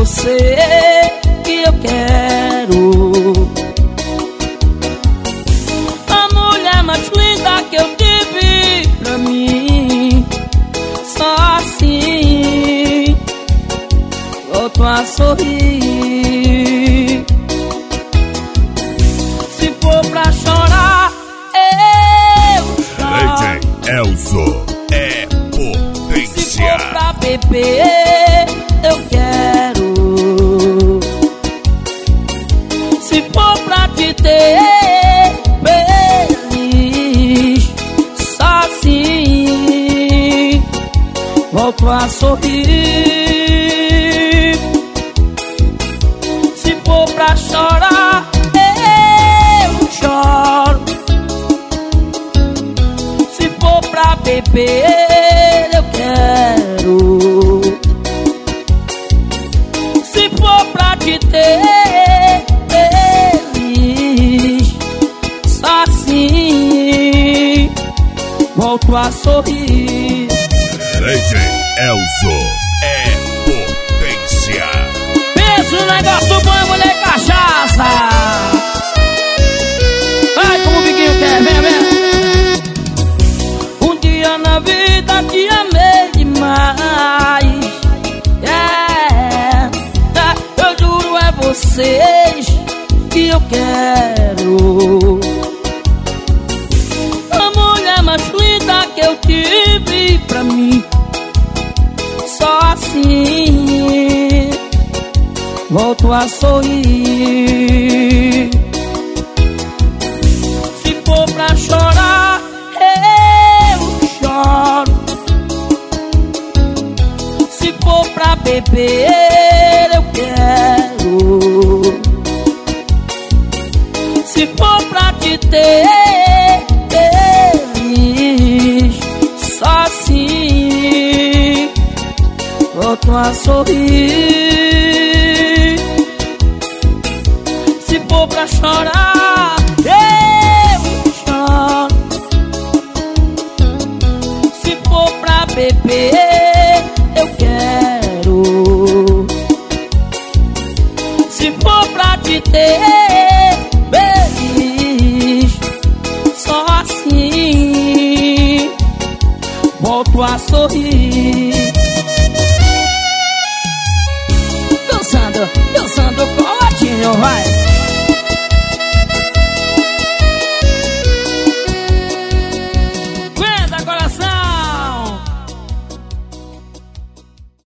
você que eu quero. A mulher mais linda que eu tive pra mim. Só assim volto a sorrir. Se for pra chorar, eu choro. DJ Elzo é potência. Se for pra beber, eu quero. Se for pra te ter feliz, só assim volto a sorrir. Se for pra chorar, eu choro. Se for pra beber, eu quero. Se for pra te ter feliz, só assim volto a sorrir. DJ Elzo é potência. Pensa no negócio bom, mulher cachaça. Ai, como o biquinho quer, vem, vem. Um dia na vida te amei demais. Eu juro é vocês que eu quero. A mulher mais linda que eu tive pra mim. Só assim volto a sorrir. Se for pra chorar, eu choro. Se for pra beber, eu quero. Se for pra te ter feliz, só assim volto a sorrir. Se for pra chorar, eu choro. Se for pra beber, eu quero. Se for pra te ter feliz, só assim volto a sorrir. Dançando com o latinho, vai.